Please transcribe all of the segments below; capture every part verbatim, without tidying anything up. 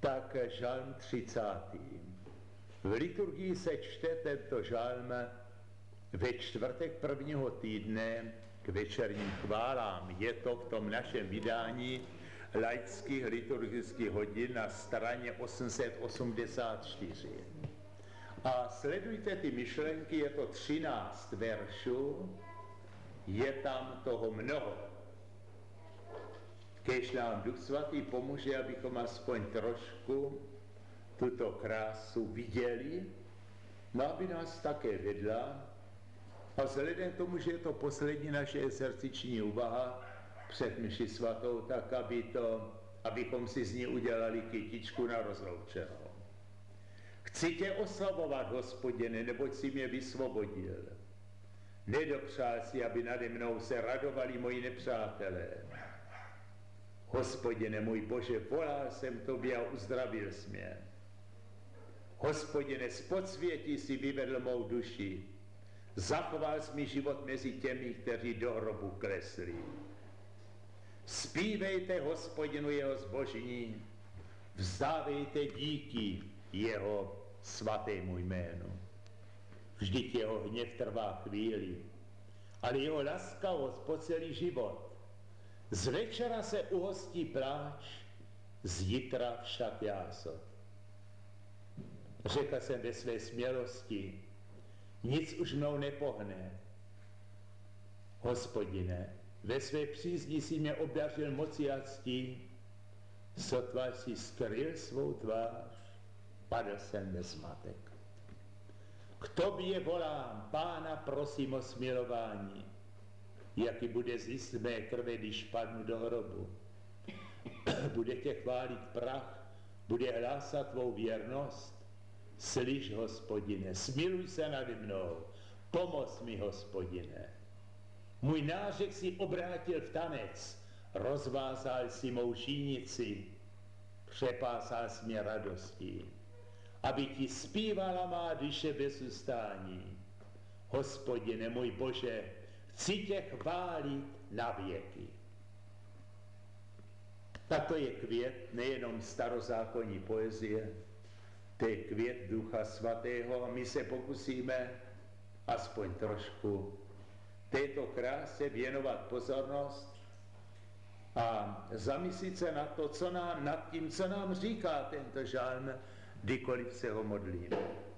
Tak žalm třicátý. V liturgii se čte tento žalm ve čtvrtek prvního týdne k večerním chválám. Je to v tom našem vydání laických liturgických hodin na straně osm set osmdesát čtyři. A sledujte ty myšlenky, je to třináct veršů, je tam toho mnoho. Kéž nám Duch Svatý pomůže, abychom aspoň trošku tuto krásu viděli, no aby nás také vedla. A vzhledem k tomu, že je to poslední naše exerciční úvaha před mši svatou, tak aby to, abychom si z ní udělali kytičku na rozloučenou. Chci tě oslavovat, Hospodine, neboť si mě vysvobodil. Nedopřál si, aby nade mnou se radovali moji nepřátelé. Hospodine můj Bože, volal jsem tobě a uzdravil jsi mě. Hospodine, z podsvětí si vyvedl mou duši. Zachoval jsi mi život mezi těmi, kteří do hrobu klesli. Zpívejte Hospodinu jeho zbožní, vzdávejte díky jeho svatému jménu. Vždyť jeho hněv trvá chvíli, ale jeho laskavost po celý život. Z večera se uhostí pláč, z jitra však jásot. Řekl jsem ve své smělosti, nic už mnou nepohne. Hospodine, ve své přízni si mě obdařil moci a ctí, sotva si skryl svou tvář, padl jsem ve zmatek. K tobě volám, Pána prosím o smilování, jaký bude zjist mé krve, když padnu do hrobu. Bude tě chválit prach, bude hlásat tvou věrnost. Slyš, Hospodine, smiluj se nade mnou, pomoz mi, Hospodine. Můj nářek si obrátil v tanec, rozvázal si mou šínici, přepásal jsi mě radostí, aby ti zpívala má duše bez ustání. Hospodine, můj Bože, chci tě chválit na věky. Tak to je květ nejenom starozákonní poezie, to je květ Ducha Svatého a my se pokusíme aspoň trošku této kráse věnovat pozornost a zamyslit se na to, co nám, nad tím, co nám říká tento žalm, kdykoliv se ho modlíme.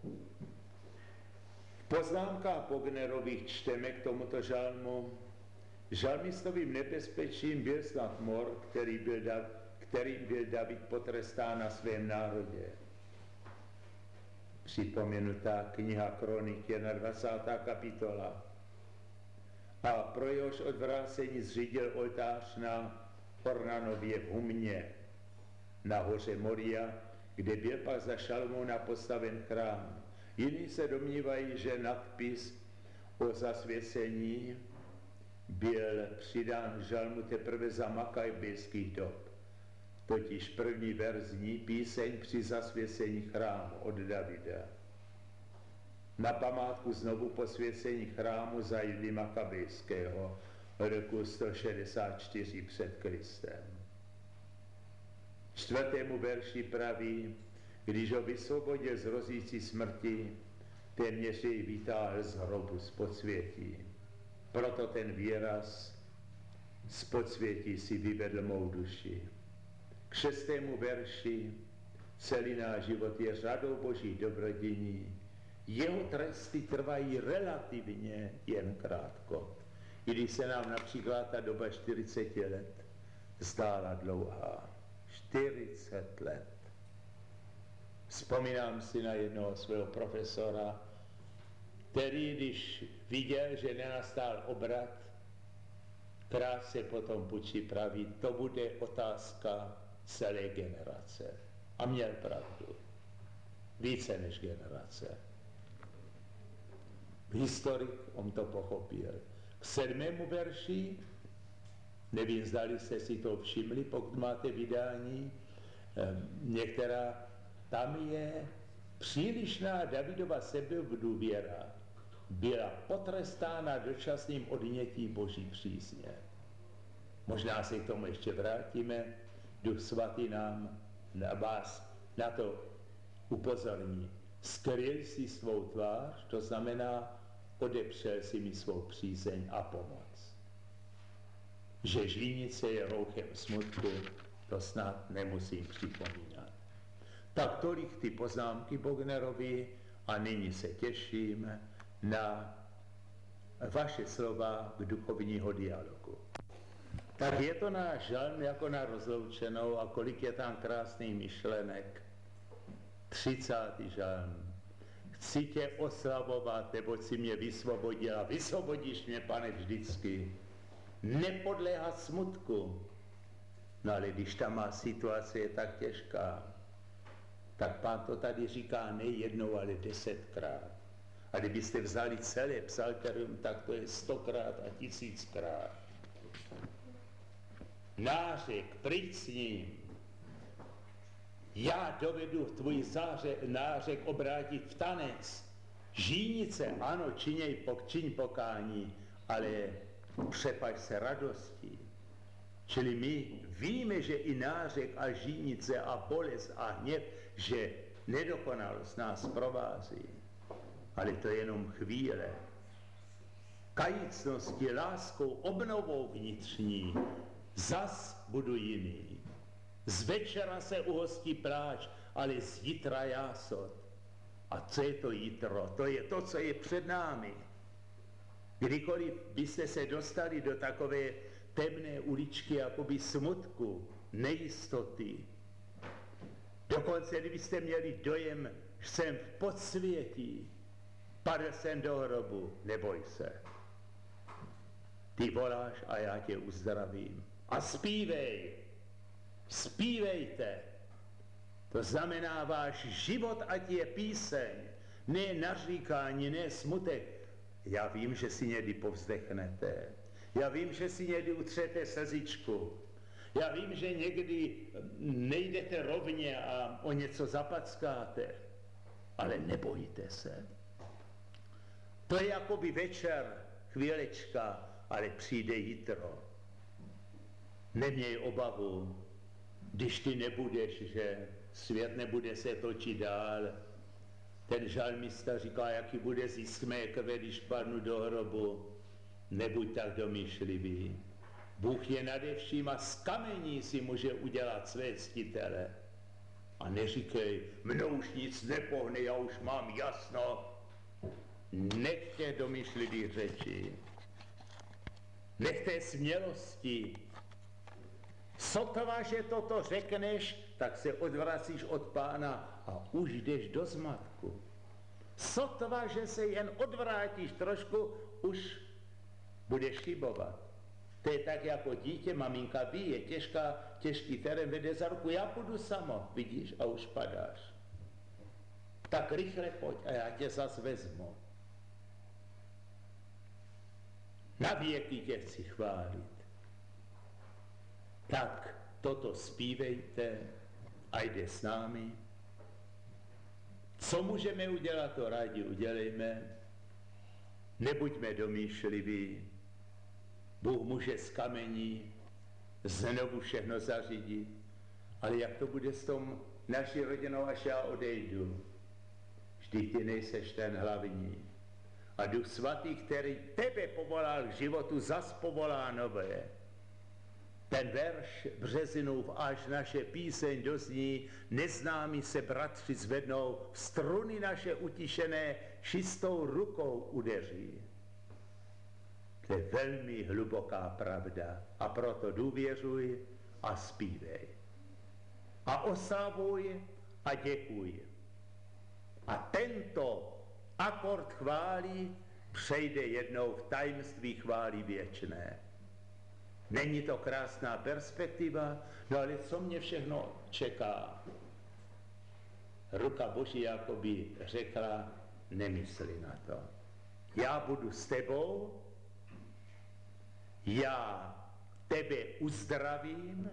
V poznámkách Pognerových čteme k tomuto žalmu: žalmistovým nebezpečím byl snad mor, který byl, kterým byl David potrestán na svém národě. Připomenutá kniha Kronik, dvacátá kapitola. A pro jehož odvrácení zřídil oltář na Ornanově v Humně, na hoře Moria, kde byl pak za Šalmouna postaven chrám. Jiní se domnívají, že nadpis o zasvěcení byl přidán žalmu teprve za makabejských dob. Totiž první verš zní píseň při zasvěcení chrámu od Davida. Na památku znovu posvěcení chrámu za Jily Makabejského roku sto šedesát čtyři před Kristem. Čtvrtému verši praví: když ho vysvobodil z hrozící smrti, téměř jej vytáhl z hrobu z podsvětí. Proto ten výraz z podsvětí si vyvedl mou duši. K šestému verši: celý náš život je řadou božích dobrodění, jeho tresty trvají relativně jen krátko. I když se nám například ta doba čtyřicet let zdála dlouhá. čtyřicet let. Vzpomínám si na jednoho svého profesora, který, když viděl, že nenastal obrat, krátce potom pučí praví, to bude otázka celé generace. A měl pravdu. Více než generace. Historik, on to pochopil. K sedmému verši, nevím, zdali jste si to všimli, pokud máte vydání, některá, tam je přílišná Davidova sebedůvěra, byla potrestána dočasným odnětím Boží přízně. Možná se k tomu ještě vrátíme, Duch Svatý nám na vás na to upozorní. Skryl si svou tvář, to znamená, odepřel si mi svou přízeň a pomoc. Že žínice je rouchem smutku, to snad nemusím připomínat. Tak tolik ty poznámky Bognerovi a nyní se těším na vaše slova k duchovního dialogu. Tak je to náš žalm jako na rozloučenou a kolik je tam krásných myšlenek. třicátý žalm. Chci tě oslavovat, neboť si mě vysvobodila. Vysvobodíš mě, Pane, vždycky. Nepodléhat smutku. No ale když ta má situace je tak těžká, tak Pán to tady říká ne jednou, ale desetkrát. A kdybyste vzali celé psalterium, tak to je stokrát a tisíckrát. Nářek, pryč s ním. Já dovedu tvůj záře, nářek obrátit v tanec. Žínice, ano, činěj, čiň pokání, ale přepaď se radostí. Čili my víme, že i nářek a žínice a bolest a hněv, že nedokonalost nás provází. Ale to je jenom chvíle. Kajícností, láskou, obnovou vnitřní, zas budu jiný. Z večera se uhostí pláč, ale z jitra jásot. A co je to jitro? To je to, co je před námi. Kdykoliv byste se dostali do takové temné uličky, jakoby smutku, nejistoty, dokonce kdybyste měli dojem, že jsem v podsvětí, padl jsem do hrobu, neboj se. Ty voláš a já tě uzdravím. A zpívej, zpívejte. To znamená, váš život ať je píseň, ne naříkání, ne smutek. Já vím, že si někdy povzdechnete. Já vím, že si někdy utřete slzičku. Já vím, že někdy nejdete rovně a o něco zapackáte. Ale nebojte se. To je jakoby večer, chvílečka, ale přijde jitro. Neměj obavu, když ty nebudeš, že svět nebude se točit dál. Ten žalmista říká, jaký bude zisk mé krve, když padnu do hrobu. Nebuď tak domýšlivý. Bůh je nade vším a z kamení si může udělat své ctitele. A neříkej, mnou už nic nepohne, já už mám jasno. Nechte domýšlivých řečí. Nechte smělosti. Sotva, že toto řekneš, tak se odvracíš od Pána a už jdeš do zmatku. Sotva, že se jen odvrátíš trošku, už budeš chybovat. To je tak jako dítě, maminka ví, je těžká, těžký terén, vede za ruku, já půjdu samo, vidíš, a už padáš. Tak rychle pojď a já tě zas vezmu. Na věky tě chci chválit. Tak toto zpívejte a jde s námi. Co můžeme udělat, to rádi udělejme. Nebuďme domýšliví. Bůh může z kamení znovu všechno zařídit. Ale jak to bude s tom naší rodinou, až já odejdu? Vždyť ty nejseš ten hlavní. A Duch Svatý, který tebe povolal k životu, zas povolá nové. Ten verš Březinův, až naše píseň dozní, neznámí se bratři zvednou, struny naše utišené čistou rukou udeří. To je velmi hluboká pravda a proto důvěřuj a zpívej. A oslavuj a děkuj. A tento akord chvály přejde jednou v tajemství chvály věčné. Není to krásná perspektiva, no ale co mě všechno čeká? Ruka Boží jakoby řekla, nemysli na to. Já budu s tebou, já tebe uzdravím,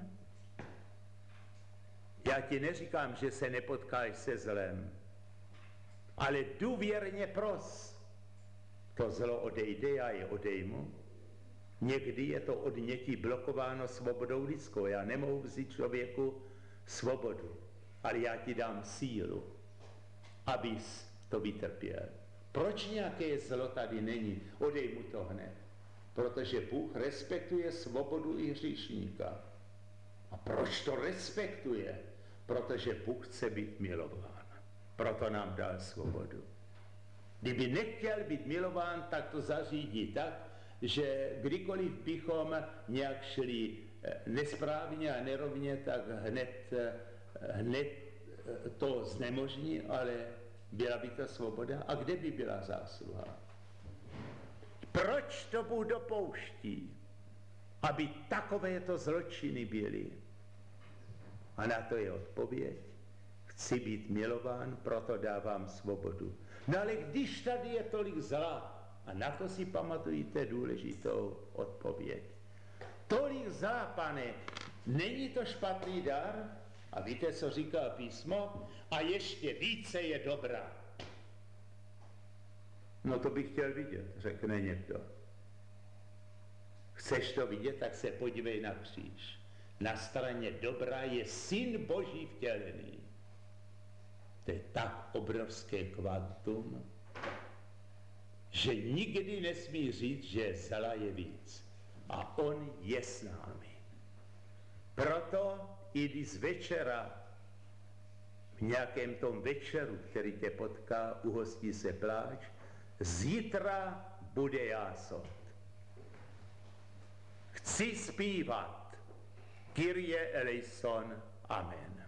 já ti neříkám, že se nepotkáš se zlem, ale důvěrně pros. To zlo odejde, já je odejmu. Někdy je to odnětí blokováno svobodou lidskou. Já nemohu vzít člověku svobodu. ale já ti dám sílu, abys to vytrpěl. Proč nějaké zlo tady není? Odej mu to hned. Protože Bůh respektuje svobodu i hříšníka. A proč to respektuje? Protože Bůh chce být milován. Proto nám dal svobodu. Kdyby nechtěl být milován, tak to zařídí tak, že kdykoliv bychom nějak šli nesprávně a nerovně, tak hned, hned to znemožní, ale byla by to svoboda. A kde by byla zásluha? Proč to Bůh dopouští? Aby takovéto zločiny byly. A na to je odpověď. Chci být milován, proto dávám svobodu. No ale když tady je tolik zla, a na to si pamatujte důležitou odpověď. Tolik zla, pane, není to špatný dar? A víte, co říká písmo? A ještě více je dobrá. No to bych chtěl vidět, řekne někdo. Chceš to vidět, tak se podívej na kříž. Na straně dobrá je Syn Boží vtělený. To je tak obrovské kvantum, že nikdy nesmí říct, že zla je víc. A on je s námi. Proto i když z večera, v nějakém tom večeru, který tě potká, uhostí se pláč, zítra bude jásot. Chci zpívat Kyrie eleison, amen.